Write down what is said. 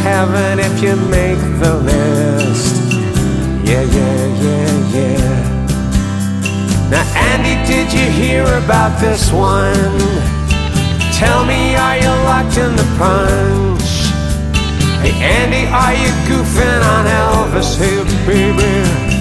heaven if you make the list. Yeah, yeah, yeah, yeah. Now, Andy, did you hear about this one? Tell me, are you locked in the punch? Hey, Andy, are you goofing on Elvis? Hey, baby,